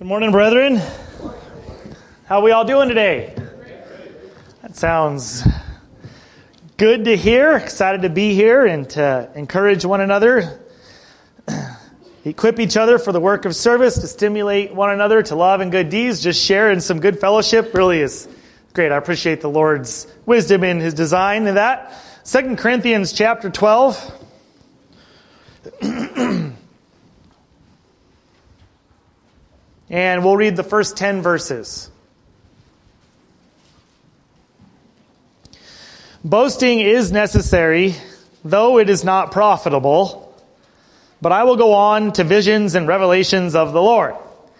Good morning, brethren. How are we all doing today? That sounds good to hear. Excited to be here and to encourage one another, equip each other for the work of service, to stimulate one another to love and good deeds. Just sharing some good fellowship really is great. I appreciate the Lord's wisdom in His design in that. 2 Corinthians chapter 12. And we'll read the first 10 verses. Boasting is necessary, though it is not profitable. But I will go on to visions and revelations of the Lord.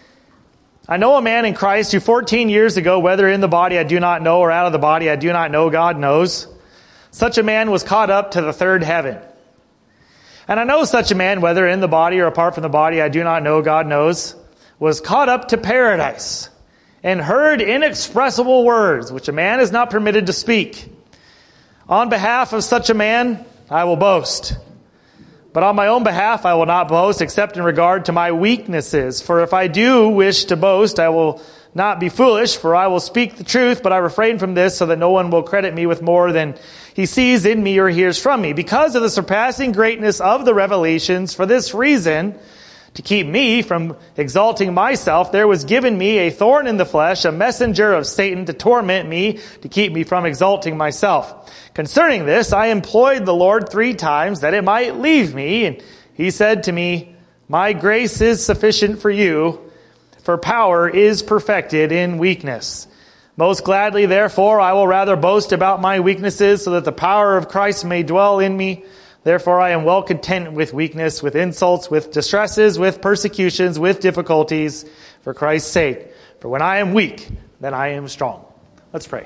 I know a man in Christ who 14 years ago, whether in the body I do not know or out of the body I do not know, God knows, such a man was caught up to the third heaven. And I know such a man, whether in the body or apart from the body I do not know, God knows, was caught up to paradise and heard inexpressible words, which a man is not permitted to speak. On behalf of such a man, I will boast. But on my own behalf, I will not boast, except in regard to my weaknesses. For if I do wish to boast, I will not be foolish, for I will speak the truth, but I refrain from this so that no one will credit me with more than he sees in me or hears from me. Because of the surpassing greatness of the revelations, for this reason, to keep me from exalting myself, there was given me a thorn in the flesh, a messenger of Satan to torment me, to keep me from exalting myself. Concerning this, I implored the Lord 3 times that it might leave me. And he said to me, my grace is sufficient for you, for power is perfected in weakness. Most gladly, therefore, I will rather boast about my weaknesses, so that the power of Christ may dwell in me. Therefore, I am well content with weakness, with insults, with distresses, with persecutions, with difficulties, for Christ's sake. For when I am weak, then I am strong. Let's pray.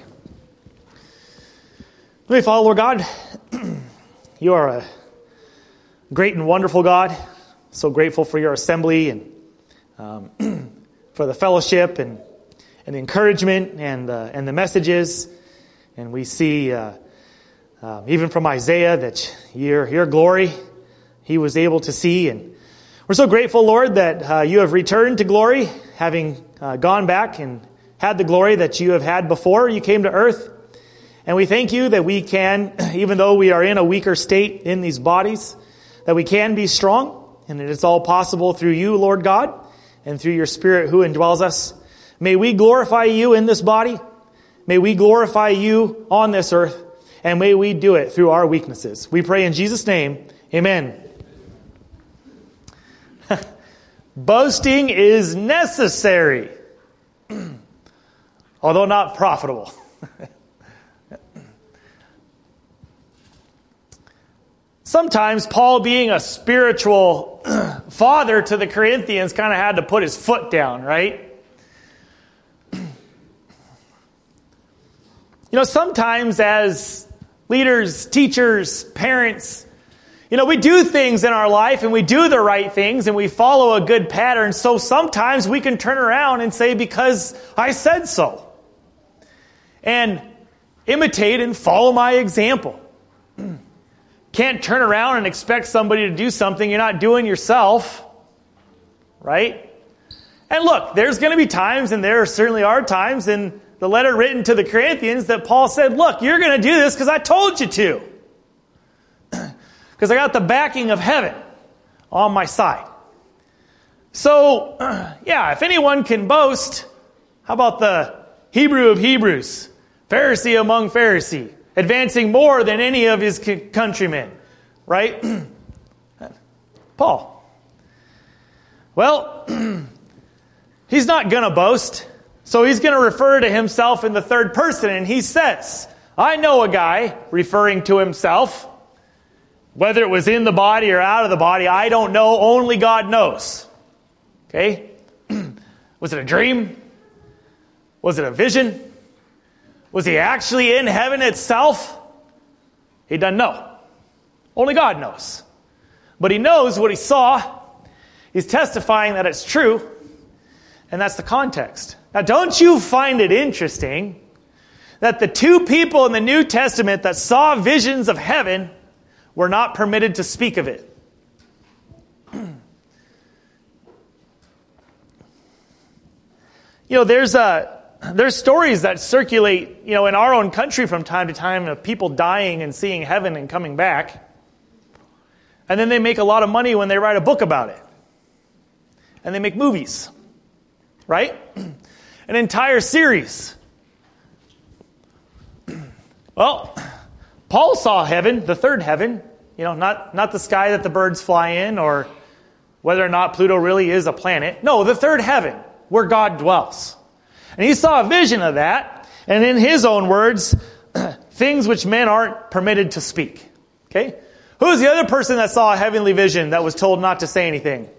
Let me follow, Lord God. You are a great and wonderful God. So grateful for your assembly and for the fellowship and the encouragement and the messages. And we see even from Isaiah that your glory he was able to see. And we're so grateful, Lord, that you have returned to glory, having gone back and had the glory that you have had before you came to earth. And we thank you that we can, even though we are in a weaker state in these bodies, that we can be strong, and that it's all possible through you, Lord God, and through your Spirit who indwells us. May we glorify you in this body. May we glorify you on this earth. And may we do it through our weaknesses. We pray in Jesus' name, amen. Boasting is necessary, although not profitable. Sometimes Paul, being a spiritual father to the Corinthians, kind of had to put his foot down, right? Sometimes as leaders, teachers, parents, we do things in our life and we do the right things and we follow a good pattern. So sometimes we can turn around and say, because I said so. And imitate and follow my example. Can't turn around and expect somebody to do something you're not doing yourself. Right? And look, there's going to be times, and there certainly are times in the letter written to the Corinthians that Paul said, look, you're going to do this because I told you to. Because I got the backing of heaven on my side. So, if anyone can boast, how about the Hebrew of Hebrews, Pharisee among Pharisees, advancing more than any of his countrymen, right? Paul. Well, he's not going to boast. So he's going to refer to himself in the third person, and he says, I know a guy, referring to himself, whether it was in the body or out of the body, I don't know, only God knows. Okay? Was it a dream? Was it a vision? Was he actually in heaven itself? He doesn't know. Only God knows. But he knows what he saw. He's testifying that it's true, and that's the context. Now, don't you find it interesting that the 2 people in the New Testament that saw visions of heaven were not permitted to speak of it? There's stories that circulate, in our own country from time to time of people dying and seeing heaven and coming back. And then they make a lot of money when they write a book about it. And they make movies. Right? An entire series. Well, Paul saw heaven, the third heaven. Not the sky that the birds fly in, or whether or not Pluto really is a planet. No, the third heaven, where God dwells. And he saw a vision of that, and in his own words, things which men aren't permitted to speak. Okay? Who's the other person that saw a heavenly vision that was told not to say anything?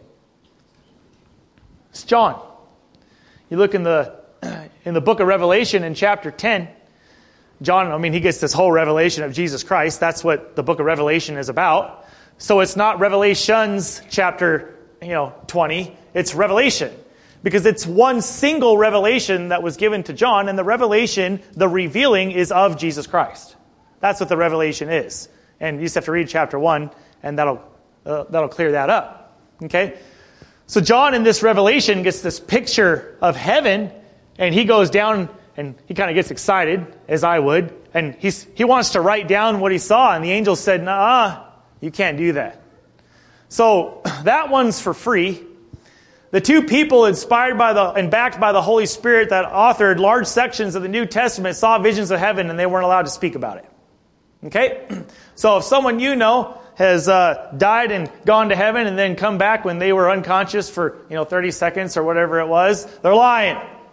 It's John. You look in the book of Revelation in chapter 10, John, he gets this whole revelation of Jesus Christ. That's what the book of Revelation is about. So it's not Revelations chapter 20, it's Revelation. Because it's one single revelation that was given to John, and the revelation, the revealing, is of Jesus Christ. That's what the revelation is. And you just have to read chapter 1, and that'll clear that up. Okay? So John in this revelation gets this picture of heaven, and he goes down, and he kind of gets excited, as I would, and he wants to write down what he saw, and the angel said, "Nah, you can't do that." So that one's for free. The two people inspired by and backed by the Holy Spirit that authored large sections of the New Testament saw visions of heaven, and they weren't allowed to speak about it. Okay? So if someone has died and gone to heaven and then come back when they were unconscious for 30 seconds or whatever it was, they're lying.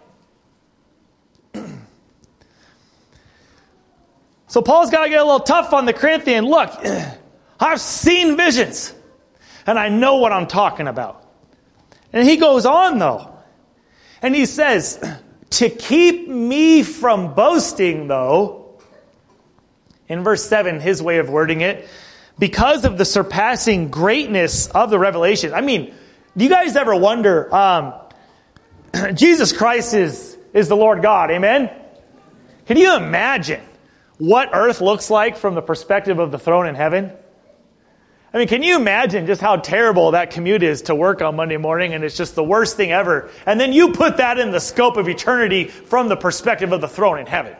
So Paul's got to get a little tough on the Corinthian. Look, I've seen visions, and I know what I'm talking about. And he goes on, though, and he says, to keep me from boasting, though, in verse 7, his way of wording it, because of the surpassing greatness of the revelation. Do you guys ever wonder, Jesus Christ is the Lord God, amen? Can you imagine what earth looks like from the perspective of the throne in heaven? Can you imagine just how terrible that commute is to work on Monday morning, and it's just the worst thing ever? And then you put that in the scope of eternity from the perspective of the throne in heaven.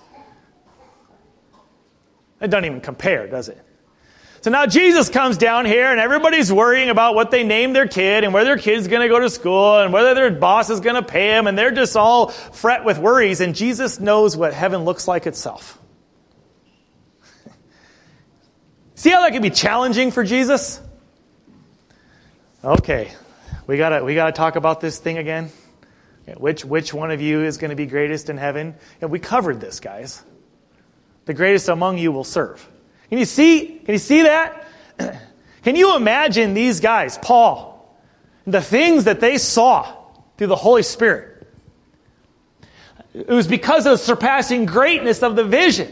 It doesn't even compare, does it? So now Jesus comes down here, and everybody's worrying about what they name their kid, and where their kid's going to go to school, and whether their boss is going to pay them, and they're just all fret with worries, and Jesus knows what heaven looks like itself. See how that can be challenging for Jesus? Okay, we gotta talk about this thing again. Which one of you is going to be greatest in heaven? And we covered this, guys. The greatest among you will serve. Can you see that? Can you imagine these guys, Paul, the things that they saw through the Holy Spirit? It was because of the surpassing greatness of the vision.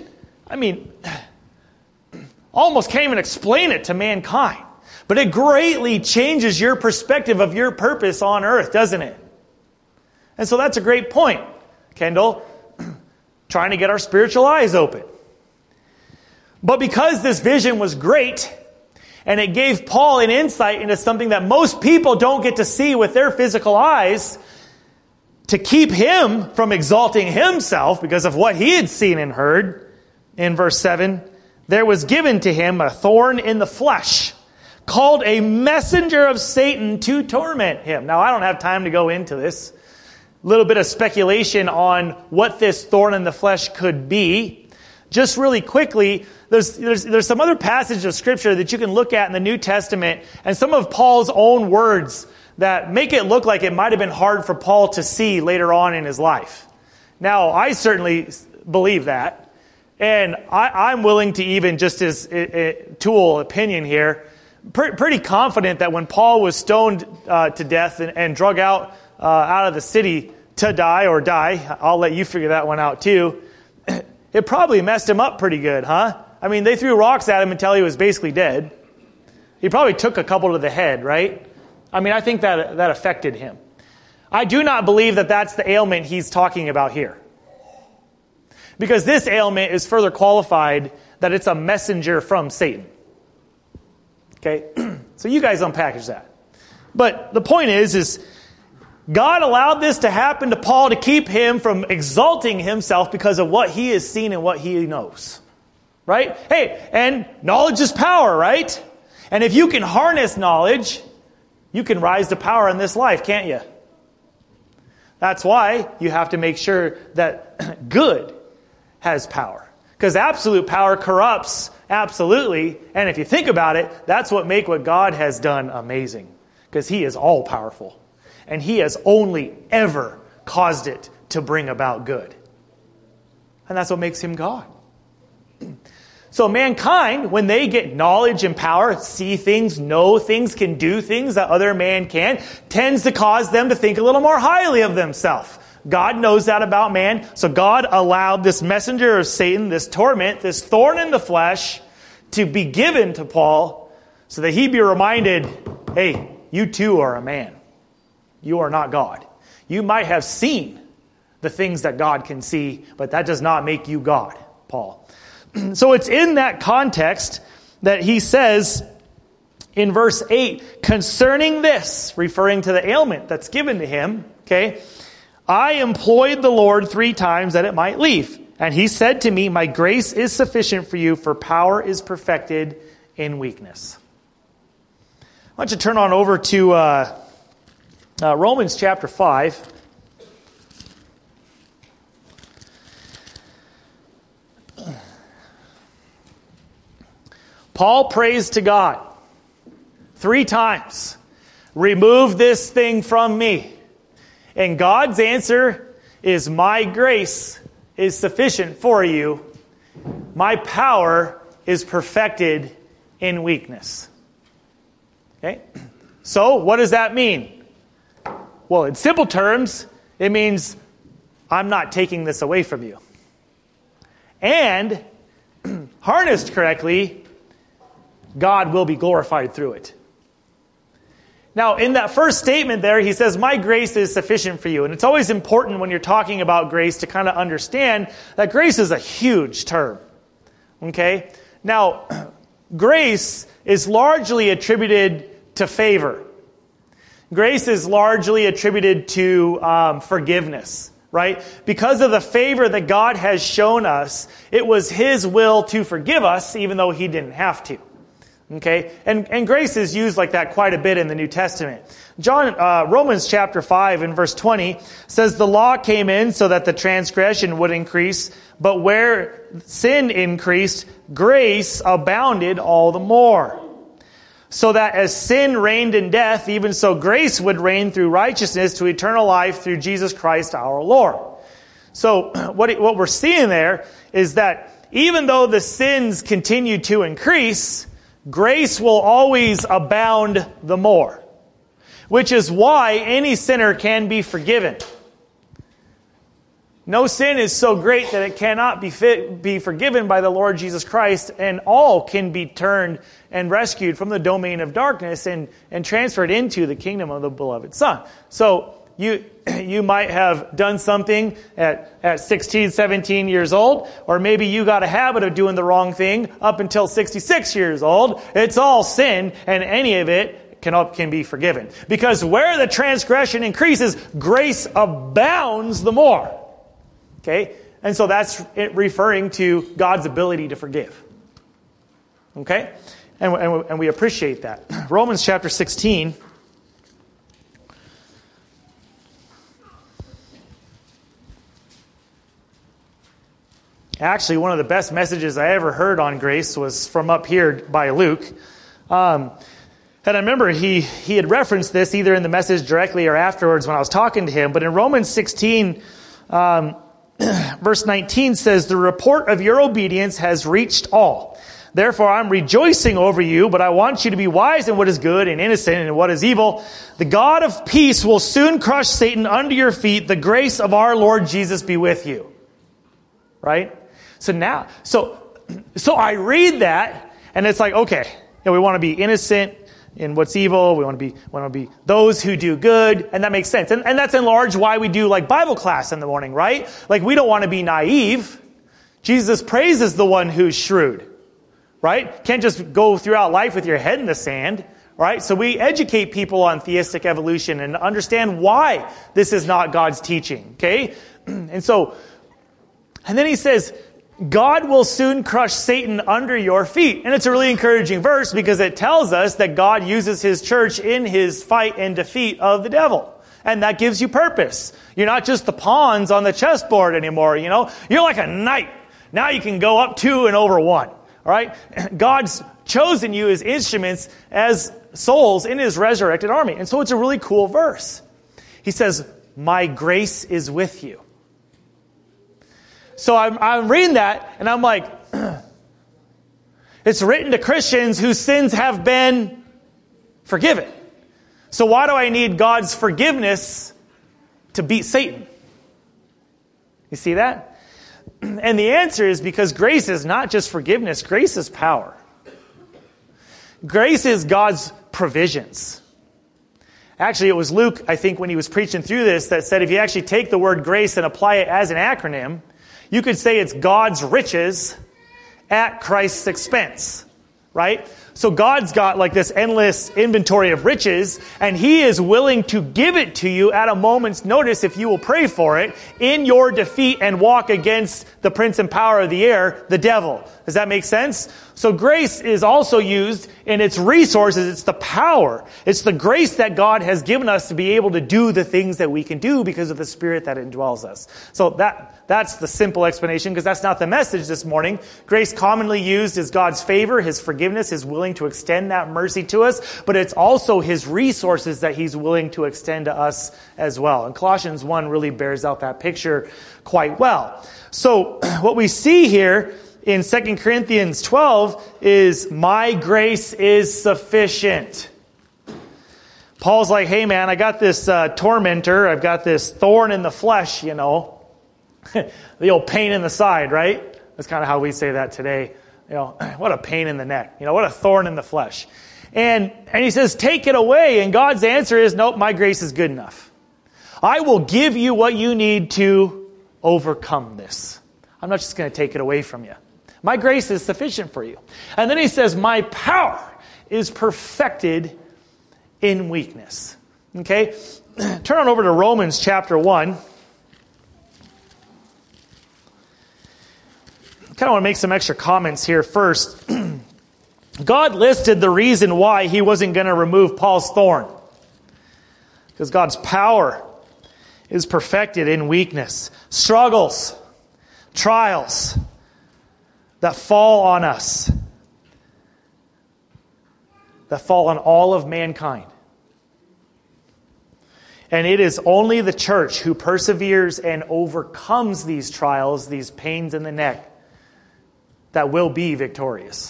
Almost can't even explain it to mankind. But it greatly changes your perspective of your purpose on earth, doesn't it? And so that's a great point, Kendall. Trying to get our spiritual eyes open. But because this vision was great, and it gave Paul an insight into something that most people don't get to see with their physical eyes, to keep him from exalting himself because of what he had seen and heard, in verse 7, there was given to him a thorn in the flesh, called a messenger of Satan to torment him. Now, I don't have time to go into this. A little bit of speculation on what this thorn in the flesh could be. Just really quickly, there's some other passages of Scripture that you can look at in the New Testament, and some of Paul's own words that make it look like it might have been hard for Paul to see later on in his life. Now, I certainly believe that. And I'm willing to even, just as a tool opinion here, pretty confident that when Paul was stoned to death and drug out of the city to die, I'll let you figure that one out too, it probably messed him up pretty good, huh? They threw rocks at him until he was basically dead. He probably took a couple to the head, right? I think that affected him. I do not believe that that's the ailment he's talking about here. Because this ailment is further qualified that it's a messenger from Satan. Okay? So you guys unpackage that. But the point is God allowed this to happen to Paul to keep him from exalting himself because of what he has seen and what he knows. Right? Hey, and knowledge is power, right? And if you can harness knowledge, you can rise to power in this life, can't you? That's why you have to make sure that good has power. Because absolute power corrupts absolutely. And if you think about it, that's what makes what God has done amazing. Because he is all powerful. And he has only ever caused it to bring about good. And that's what makes him God. So mankind, when they get knowledge and power, see things, know things, can do things that other man can, tends to cause them to think a little more highly of themselves. God knows that about man. So God allowed this messenger of Satan, this torment, this thorn in the flesh, to be given to Paul so that he be reminded, hey, you too are a man. You are not God. You might have seen the things that God can see, but that does not make you God, Paul. So it's in that context that he says in verse 8, concerning this, referring to the ailment that's given to him, okay, I implored the Lord 3 times that it might leave. And he said to me, my grace is sufficient for you, for power is perfected in weakness. I want you to turn on over to Romans chapter 5. Paul prays to God 3 times. Remove this thing from me. And God's answer is, my grace is sufficient for you. My power is perfected in weakness. Okay? So, what does that mean? Well, in simple terms, it means I'm not taking this away from you. And, harnessed correctly, God will be glorified through it. Now, in that first statement there, he says, my grace is sufficient for you. And it's always important when you're talking about grace to kind of understand that grace is a huge term. Okay? Now, grace is largely attributed to favor. Grace is largely attributed to forgiveness, right? Because of the favor that God has shown us, it was his will to forgive us, even though he didn't have to. Okay? And grace is used like that quite a bit in the New Testament. Romans chapter 5 and verse 20 says, the law came in so that the transgression would increase, but where sin increased, grace abounded all the more. So that as sin reigned in death, even so grace would reign through righteousness to eternal life through Jesus Christ our Lord. So what we're seeing there is that even though the sins continue to increase, grace will always abound the more, which is why any sinner can be forgiven. No sin is so great that it cannot be forgiven by the Lord Jesus Christ, and all can be turned and rescued from the domain of darkness and transferred into the kingdom of the beloved Son. So you might have done something at 16, 17 years old, or maybe you got a habit of doing the wrong thing up until 66 years old. It's all sin, and any of it can be forgiven. Because where the transgression increases, grace abounds the more. Okay? And so that's it referring to God's ability to forgive. Okay? And we appreciate that. Romans chapter 16. Actually, one of the best messages I ever heard on grace was from up here by Luke. And I remember he had referenced this either in the message directly or afterwards when I was talking to him. But in Romans 16, verse 19 says, the report of your obedience has reached all. Therefore, I'm rejoicing over you, but I want you to be wise in what is good and innocent in what is evil. The God of peace will soon crush Satan under your feet. The grace of our Lord Jesus be with you. Right? So I read that, and it's like, okay, we want to be innocent in what's evil. We want to be those who do good, and that makes sense. And that's in large why we do like Bible class in the morning, right? Like we don't want to be naive. Jesus praises the one who's shrewd, right? Can't just go throughout life with your head in the sand, Right? So we educate people on theistic evolution and understand why this is not God's teaching. Okay? And then he says, God will soon crush Satan under your feet. And it's a really encouraging verse because it tells us that God uses his church in his fight and defeat of the devil. And that gives you purpose. You're not just the pawns on the chessboard anymore, you know. You're like a knight. Now you can go up 2 and over 1. All right? God's chosen you as instruments, as souls in his resurrected army. And so it's a really cool verse. He says, my grace is with you. So I'm reading that, and I'm like, it's written to Christians whose sins have been forgiven. So why do I need God's forgiveness to beat Satan? You see that? And the answer is because grace is not just forgiveness. Grace is power. Grace is God's provisions. Actually, it was Luke, I think, when he was preaching through this, that said if you actually take the word grace and apply it as an acronym, you could say it's God's riches at Christ's expense, right? So God's got like this endless inventory of riches, and he is willing to give it to you at a moment's notice if you will pray for it in your defeat and walk against the prince and power of the air, the devil. Does that make sense? So grace is also used in its resources. It's the power. It's the grace that God has given us to be able to do the things that we can do because of the Spirit that indwells us. So that's the simple explanation, because that's not the message this morning. Grace commonly used is God's favor, his forgiveness, his willing to extend that mercy to us, but it's also his resources that he's willing to extend to us as well. And Colossians 1 really bears out that picture quite well. So what we see here in 2 Corinthians 12 is my grace is sufficient. Paul's like, hey man, I got this tormentor. I've got this thorn in the flesh, you know. The old pain in the side, right? That's kind of how we say that today. You know, what a pain in the neck. You know, what a thorn in the flesh. And he says, take it away. And God's answer is, nope, my grace is good enough. I will give you what you need to overcome this. I'm not just going to take it away from you. My grace is sufficient for you. And then he says, my power is perfected in weakness. Okay? Turn on over to Romans chapter 1. I kind of want to make some extra comments here first. God listed the reason why he wasn't going to remove Paul's thorn. Because God's power is perfected in weakness. Struggles, trials that fall on us, that fall on all of mankind. And it is only the church who perseveres and overcomes these trials, these pains in the neck, that will be victorious.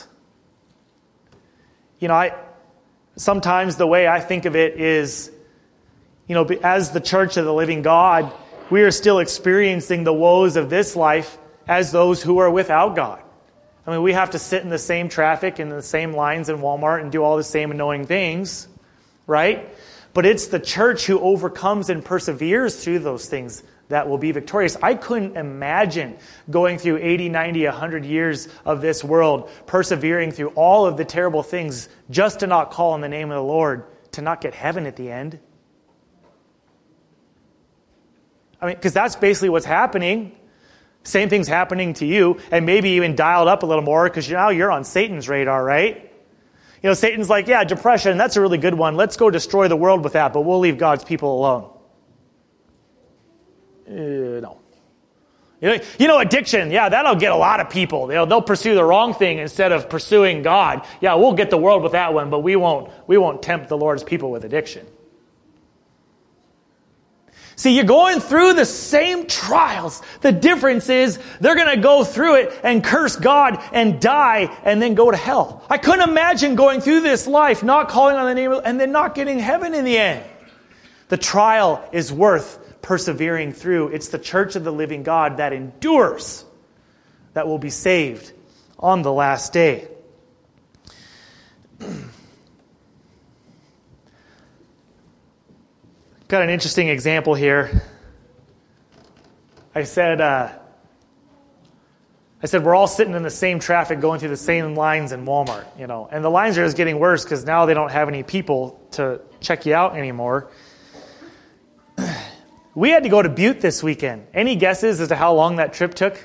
You know, sometimes the way I think of it is, you know, as the church of the living God, we are still experiencing the woes of this life as those who are without God. I mean, we have to sit in the same traffic and the same lines in Walmart and do all the same annoying things, right? But it's the church who overcomes and perseveres through those things that will be victorious. I couldn't imagine going through 80, 90, 100 years of this world, persevering through all of the terrible things just to not call on the name of the Lord, to not get heaven at the end. I mean, because that's basically what's happening. Same thing's happening to you, and maybe even dialed up a little more, because now you're on Satan's radar, right? You know, Satan's like, yeah, depression, that's a really good one. Let's go destroy the world with that, but we'll leave God's people alone. No. You know, addiction, yeah, that'll get a lot of people. They'll pursue the wrong thing instead of pursuing God. Yeah, we'll get the world with that one, but we won't tempt the Lord's people with addiction. See, you're going through the same trials. The difference is they're going to go through it and curse God and die and then go to hell. I couldn't imagine going through this life, not calling on the name of, and then not getting heaven in the end. The trial is worth persevering through. It's the church of the living God that endures that will be saved on the last day. Got an interesting example here. I said, I said, we're all sitting in the same traffic going through the same lines in Walmart, and the lines are just getting worse because now they don't have any people to check you out anymore. We had to go to Butte this weekend. Any guesses as to how long that trip took?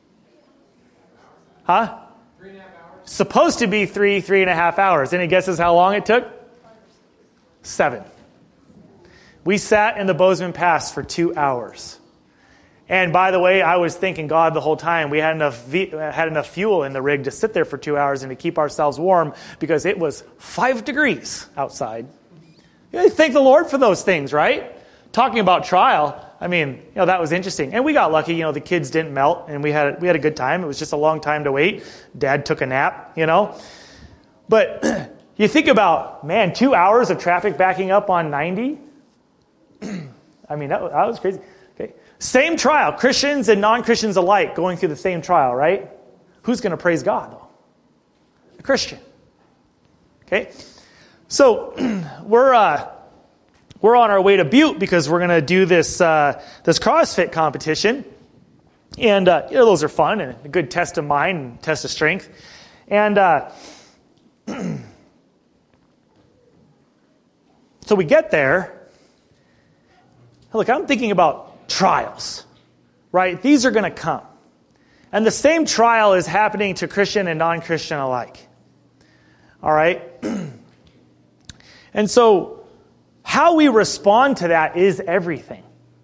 Huh? 3.5 hours. Supposed to be 3.5 hours. Any guesses how long it took? 7. We sat in the Bozeman Pass for 2 hours. And by the way, I was thanking God the whole time. We had enough fuel in the rig to sit there for 2 hours and to keep ourselves warm because it was 5 degrees outside. Thank the Lord for those things, right? Talking about trial, that was interesting. And we got lucky, the kids didn't melt and we had a good time. It was just a long time to wait. Dad took a nap, But you think about, 2 hours of traffic backing up on 90? That was crazy. Okay. Same trial, Christians and non-Christians alike going through the same trial, right? Who's going to praise God, though? A Christian. Okay? So, we're on our way to Butte because we're going to do this CrossFit competition. And, those are fun and a good test of mind and test of strength. And so we get there. Look, I'm thinking about trials, right? These are going to come. And the same trial is happening to Christian and non-Christian alike. All right? And so how we respond to that is everything.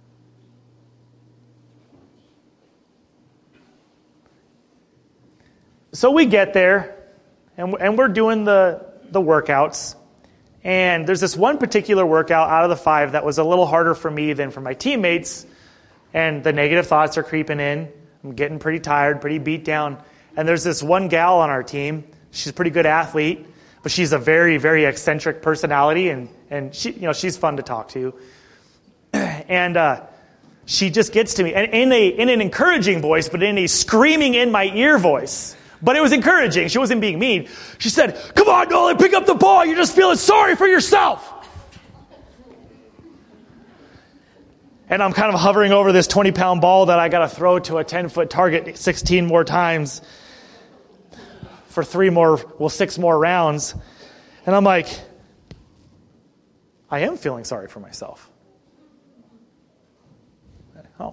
So we get there, and we're doing the workouts. And there's this one particular workout out of the 5 that was a little harder for me than for my teammates. And the negative thoughts are creeping in. I'm getting pretty tired, pretty beat down. And there's this one gal on our team. She's a pretty good athlete, but she's a very, very eccentric personality. And she, she's fun to talk to. And she just gets to me, and in an encouraging voice, but in a screaming in my ear voice. But it was encouraging. She wasn't being mean. She said, "Come on, Nolan, pick up the ball. You're just feeling sorry for yourself." And I'm kind of hovering over this 20-pound ball that I got to throw to a 10-foot target 16 more times for 6 more rounds. And I'm like, I am feeling sorry for myself. Oh,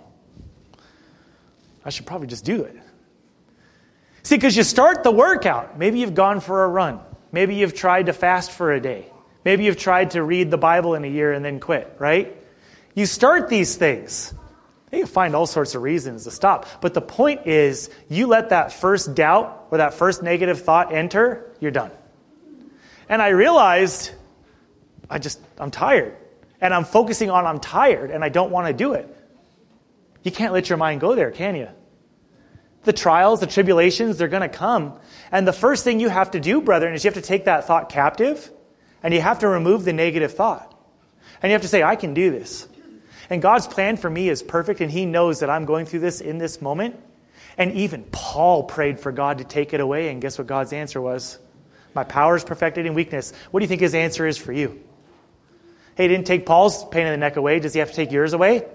I should probably just do it. See, because you start the workout. Maybe you've gone for a run. Maybe you've tried to fast for a day. Maybe you've tried to read the Bible in a year and then quit, right? You start these things. You find all sorts of reasons to stop. But the point is, you let that first doubt or that first negative thought enter, you're done. And I realized, I'm tired. And I'm focusing on I'm tired and I don't want to do it. You can't let your mind go there, can you? The trials, the tribulations, they're going to come. And the first thing you have to do, brethren, is you have to take that thought captive and you have to remove the negative thought. And you have to say, I can do this. And God's plan for me is perfect, and He knows that I'm going through this in this moment. And even Paul prayed for God to take it away, and guess what God's answer was? My power is perfected in weakness. What do you think His answer is for you? Hey, He didn't take Paul's pain in the neck away. Does He have to take yours away?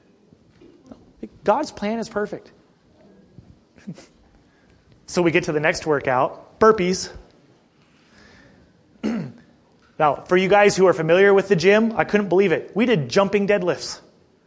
God's plan is perfect. So we get to the next workout, burpees. Now, for you guys who are familiar with the gym, I couldn't believe it. We did jumping deadlifts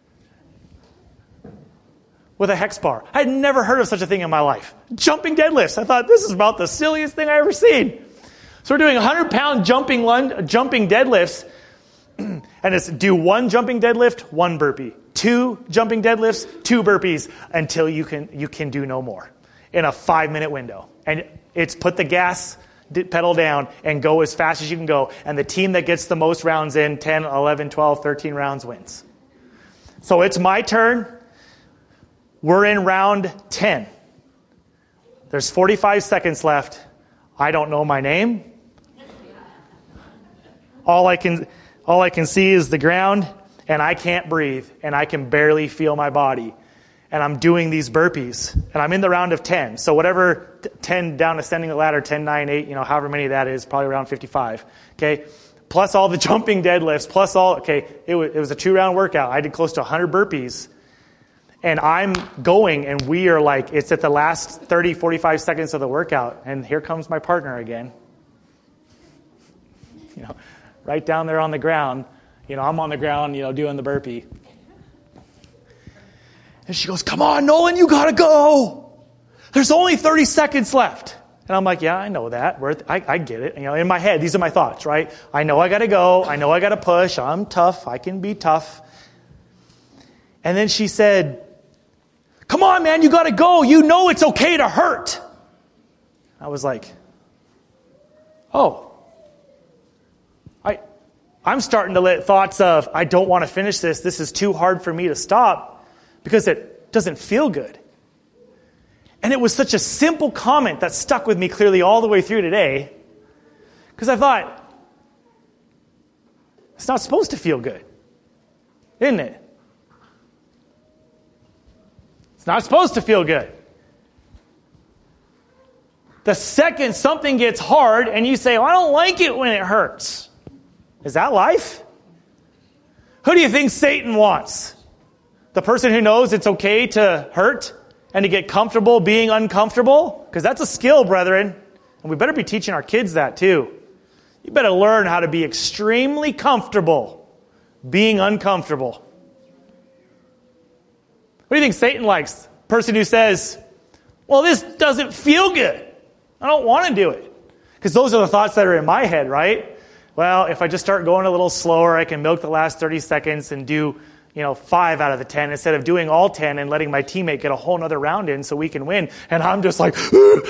with a hex bar. I had never heard of such a thing in my life. Jumping deadlifts. I thought, this is about the silliest thing I ever seen. So we're doing 100-pound jumping deadlifts. And it's do 1 jumping deadlift, 1 burpee. 2 jumping deadlifts, 2 burpees until you can do no more in a 5-minute window. And it's put the gas pedal down and go as fast as you can go. And the team that gets the most rounds in, 10, 11, 12, 13 rounds wins. So it's my turn. We're in round 10. There's 45 seconds left. I don't know my name. All I can see is the ground, and I can't breathe, and I can barely feel my body. And I'm doing these burpees, and I'm in the round of 10. So whatever 10 down ascending the ladder, 10, 9, 8, however many that is, probably around 55. Okay, plus all the jumping deadlifts, plus all. Okay, it was a 2-round workout. I did close to 100 burpees, And I'm going, and we are like, it's at the last 30, 45 seconds of the workout, and here comes my partner again. Right down there on the ground. I'm on the ground, doing the burpee. And she goes, come on, Nolan, you gotta go. There's only 30 seconds left. And I'm like, yeah, I know that. I get it. In my head, these are my thoughts, right? I know I gotta go. I know I gotta push. I'm tough. I can be tough. And then she said, come on, man, you gotta go. You know it's okay to hurt. I was like, oh. I'm starting to let thoughts of, I don't want to finish this. This is too hard for me to stop because it doesn't feel good. And it was such a simple comment that stuck with me clearly all the way through today. Because I thought, it's not supposed to feel good, isn't it? It's not supposed to feel good. The second something gets hard and you say, I don't like it when it hurts. Is that life? Who do you think Satan wants? The person who knows it's okay to hurt and to get comfortable being uncomfortable? Because that's a skill, brethren. And we better be teaching our kids that too. You better learn how to be extremely comfortable being uncomfortable. What do you think Satan likes? Person who says, well, this doesn't feel good. I don't want to do it. Because those are the thoughts that are in my head, right? Well, if I just start going a little slower, I can milk the last 30 seconds and do, 5 out of the 10 instead of doing all 10 and letting my teammate get a whole nother round in so we can win. And I'm just like,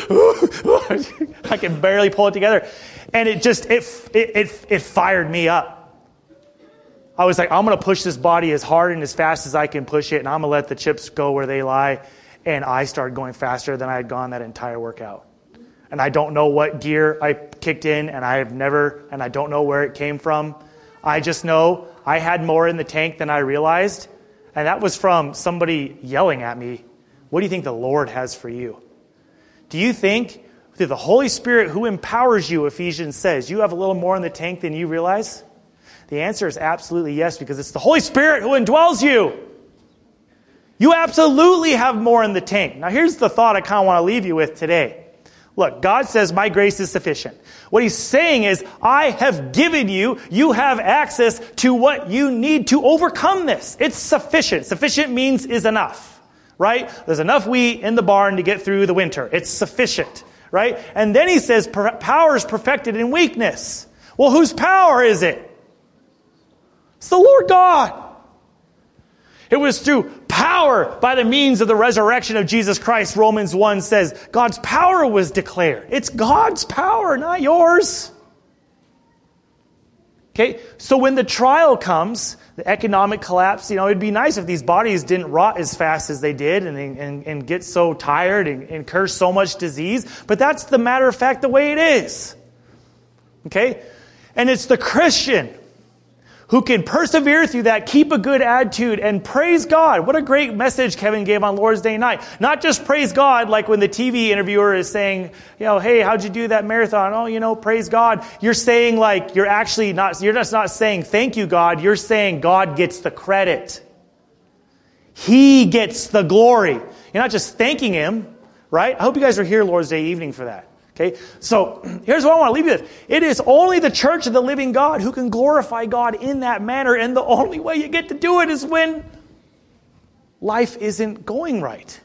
I can barely pull it together. And it fired me up. I was like, I'm going to push this body as hard and as fast as I can push it, and I'm going to let the chips go where they lie. And I started going faster than I had gone that entire workout. And I don't know what gear I kicked in, and I don't know where it came from. I just know I had more in the tank than I realized. And that was from somebody yelling at me. What do you think the Lord has for you? Do you think through the Holy Spirit who empowers you, Ephesians says, you have a little more in the tank than you realize? The answer is absolutely yes, because it's the Holy Spirit who indwells you. You absolutely have more in the tank. Now here's the thought I kind of want to leave you with today. Look, God says, my grace is sufficient. What he's saying is, I have given you have access to what you need to overcome this. It's sufficient. Sufficient means is enough, right? There's enough wheat in the barn to get through the winter. It's sufficient, right? And then he says, power is perfected in weakness. Well, whose power is it? It's the Lord God. It was through power by the means of the resurrection of Jesus Christ. Romans 1 says God's power was declared. It's God's power, not yours. Okay, so when the trial comes, the economic collapse, it'd be nice if these bodies didn't rot as fast as they did and get so tired and incur so much disease. But that's the matter of fact the way it is. Okay, and it's the Christian who can persevere through that, keep a good attitude, and praise God. What a great message Kevin gave on Lord's Day night. Not just praise God, like when the TV interviewer is saying, hey, how'd you do that marathon? Oh, praise God. You're saying like, you're just not saying thank you, God. You're saying God gets the credit. He gets the glory. You're not just thanking him, right? I hope you guys are here Lord's Day evening for that. Okay, so here's what I want to leave you with. It is only the church of the living God who can glorify God in that manner, and the only way you get to do it is when life isn't going right.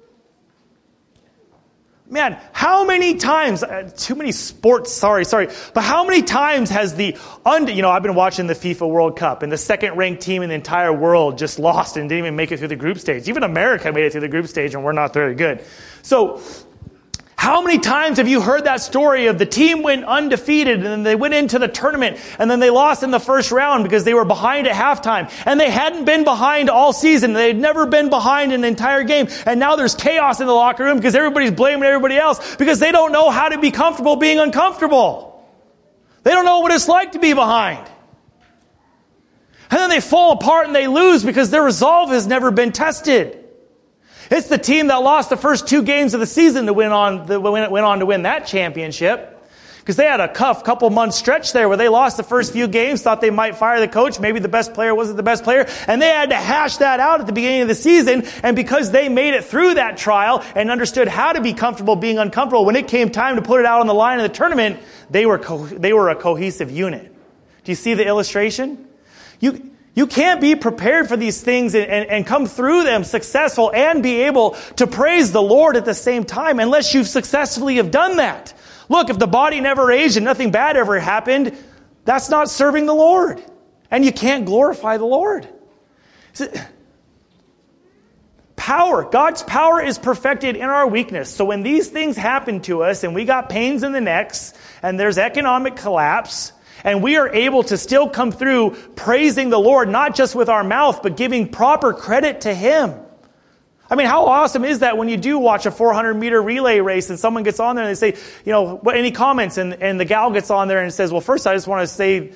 Man, how many times, too many sports, sorry, but how many times has I've been watching the FIFA World Cup, and the second-ranked team in the entire world just lost and didn't even make it through the group stage. Even America made it through the group stage, and we're not very good. So, how many times have you heard that story of the team went undefeated and then they went into the tournament and then they lost in the first round because they were behind at halftime and they hadn't been behind all season. They had never been behind an entire game, and now there's chaos in the locker room because everybody's blaming everybody else because they don't know how to be comfortable being uncomfortable. They don't know what it's like to be behind. And then they fall apart and they lose because their resolve has never been tested. It's the team that lost the first 2 games of the season that went on to win that championship. Because they had a couple months stretch there where they lost the first few games, thought they might fire the coach. Maybe the best player wasn't the best player. And they had to hash that out at the beginning of the season. And because they made it through that trial and understood how to be comfortable being uncomfortable, when it came time to put it out on the line in the tournament, they were a cohesive unit. Do you see the illustration? You can't be prepared for these things and come through them successful and be able to praise the Lord at the same time unless you successfully have done that. Look, if the body never aged and nothing bad ever happened, that's not serving the Lord. And you can't glorify the Lord. Power. God's power is perfected in our weakness. So when these things happen to us and we got pains in the necks and there's economic collapse and we are able to still come through praising the Lord, not just with our mouth, but giving proper credit to Him. I mean, how awesome is that when you do watch a 400-meter relay race and someone gets on there and they say, any comments? And the gal gets on there and says, well, first I just want to say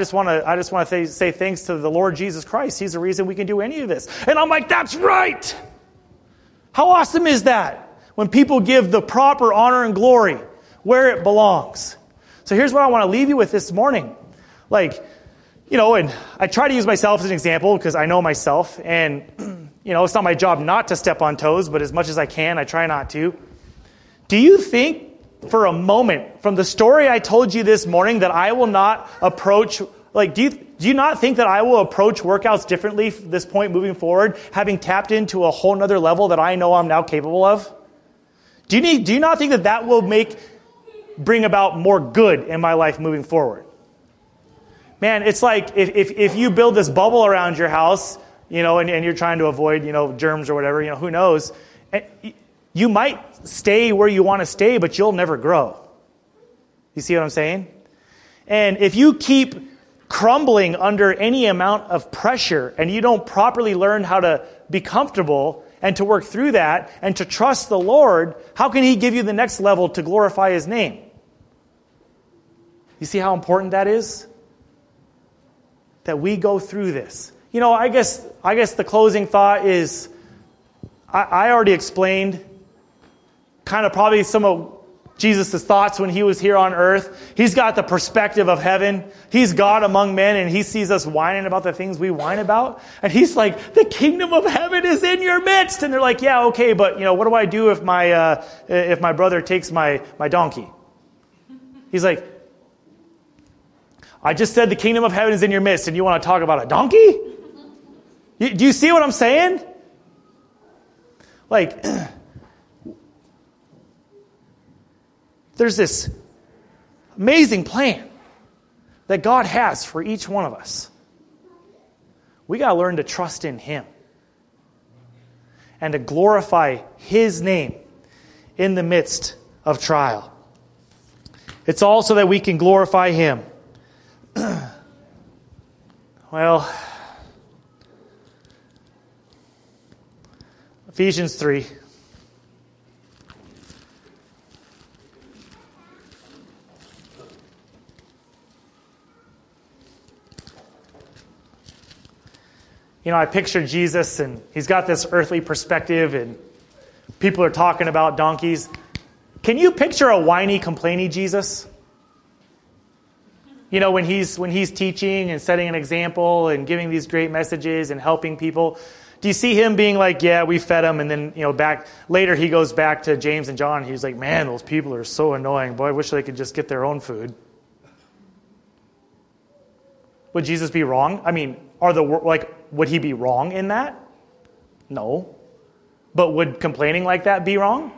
thanks to the Lord Jesus Christ. He's the reason we can do any of this. And I'm like, that's right. How awesome is that? When people give the proper honor and glory where it belongs. So here's what I want to leave you with this morning. And I try to use myself as an example because I know myself. And, it's not my job not to step on toes, but as much as I can, I try not to. Do you think for a moment, from the story I told you this morning, that I will not approach, do you not think that I will approach workouts differently from this point moving forward, having tapped into a whole nother level that I know I'm now capable of? Do you not think that will bring about more good in my life moving forward? Man, it's like if you build this bubble around your house, and you're trying to avoid, germs or whatever, who knows. You might stay where you want to stay, but you'll never grow. You see what I'm saying? And if you keep crumbling under any amount of pressure and you don't properly learn how to be comfortable and to work through that and to trust the Lord, how can He give you the next level to glorify His name? You see how important that is? That we go through this. I guess the closing thought is, I already explained kind of probably some of Jesus' thoughts when He was here on earth. He's got the perspective of heaven. He's God among men, and He sees us whining about the things we whine about. And He's like, the kingdom of heaven is in your midst. And they're like, yeah, okay, but what do I do if my brother takes my donkey? He's like, I just said the kingdom of heaven is in your midst, and you want to talk about a donkey? Do you see what I'm saying? There's this amazing plan that God has for each one of us. We got to learn to trust in Him and to glorify His name in the midst of trial. It's all so that we can glorify Him. Well, Ephesians 3. I picture Jesus, and He's got this earthly perspective, and people are talking about donkeys. Can you picture a whiny, complainy Jesus? When he's teaching and setting an example and giving these great messages and helping people, do you see Him being like, yeah, we fed them, and then, back later He goes back to James and John, and He's like, man, those people are so annoying. Boy, I wish they could just get their own food. Would Jesus be wrong? I mean, would He be wrong in that? No. But would complaining like that be wrong?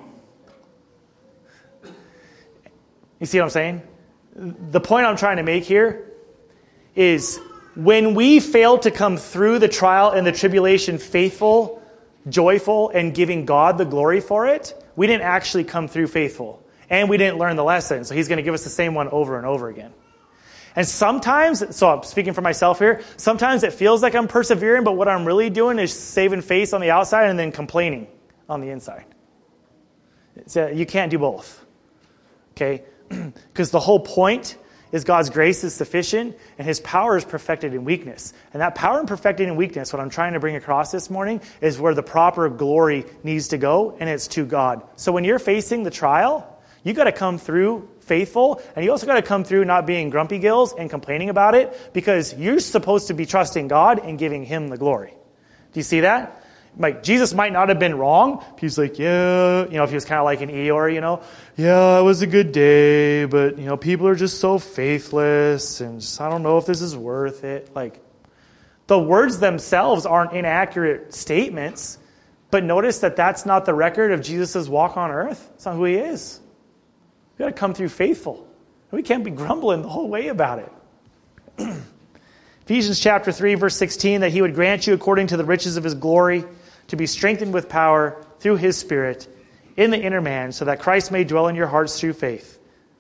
You see what I'm saying? The point I'm trying to make here is when we fail to come through the trial and the tribulation faithful, joyful, and giving God the glory for it, we didn't actually come through faithful. And we didn't learn the lesson. So He's going to give us the same one over and over again. And sometimes, so I'm speaking for myself here, sometimes it feels like I'm persevering, but what I'm really doing is saving face on the outside and then complaining on the inside. You can't do both. Okay? Because the whole point is God's grace is sufficient and His power is perfected in weakness. And that power and perfected in weakness, what I'm trying to bring across this morning, is where the proper glory needs to go, and it's to God. So when you're facing the trial, you got to come through faithful, and you also got to come through not being grumpy gills and complaining about it, because you're supposed to be trusting God and giving him the glory. Do you see that? Like, Jesus might not have been wrong. He's like, yeah, if he was kind of like an Eeyore, yeah, it was a good day, but, people are just so faithless, and just, I don't know if this is worth it. Like, the words themselves aren't inaccurate statements, but notice that that's not the record of Jesus' walk on earth. It's not who he is. We've got to come through faithful. We can't be grumbling the whole way about it. Ephesians chapter 3, verse 16, that he would grant you according to the riches of his glory to be strengthened with power through his Spirit in the inner man, so that Christ may dwell in your hearts through faith.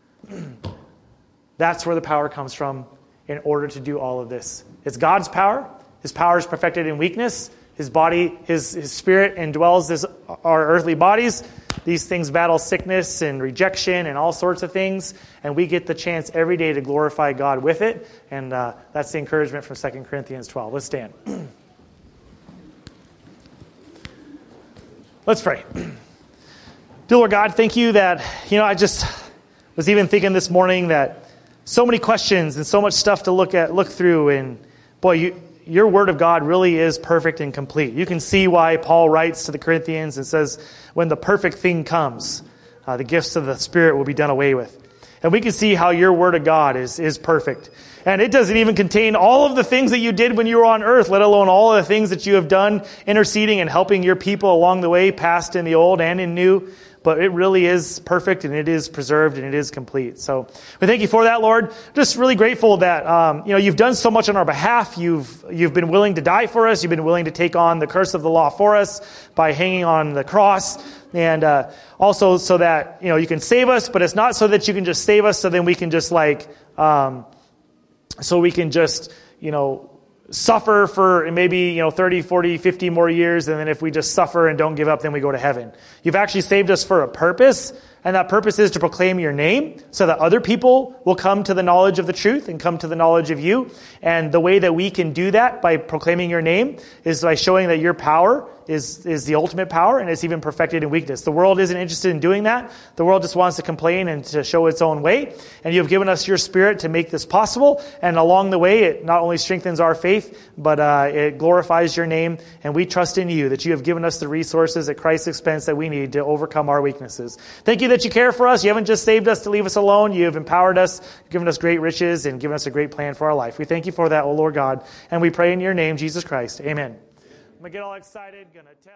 That's where the power comes from in order to do all of this. It's God's power. His power is perfected in weakness. His body, his Spirit indwells our earthly bodies. These things battle sickness and rejection and all sorts of things, and we get the chance every day to glorify God with it, and that's the encouragement from 2 Corinthians 12. Let's stand. Let's pray. Dear Lord God, thank you that, I just was even thinking this morning that so many questions and so much stuff to look through, and boy, your word of God really is perfect and complete. You can see why Paul writes to the Corinthians and says, when the perfect thing comes, the gifts of the Spirit will be done away with. And we can see how your word of God is perfect. And it doesn't even contain all of the things that you did when you were on earth, let alone all of the things that you have done, interceding and helping your people along the way, past in the old and in new. But it really is perfect, and it is preserved, and it is complete. So we thank you for that, Lord. Just really grateful that you've done so much on our behalf. You've been willing to die for us. You've been willing to take on the curse of the law for us by hanging on the cross, and also so that you can save us. But it's not so that you can just save us, so then we can just suffer for maybe 30, 40, 50 more years, and then if we just suffer and don't give up, then we go to heaven. You've actually saved us for a purpose, and that purpose is to proclaim your name so that other people will come to the knowledge of the truth and come to the knowledge of you. And the way that we can do that by proclaiming your name is by showing that your power is the ultimate power, and it's even perfected in weakness. The world isn't interested in doing that. The world just wants to complain and to show its own way. And you've given us your Spirit to make this possible. And along the way, it not only strengthens our faith, but it glorifies your name. And we trust in you that you have given us the resources at Christ's expense that we need to overcome our weaknesses. Thank you that you care for us. You haven't just saved us to leave us alone. You have empowered us, given us great riches, and given us a great plan for our life. We thank you for that, O Lord God. And we pray in your name, Jesus Christ. Amen. I'm going to get all excited, going to tell.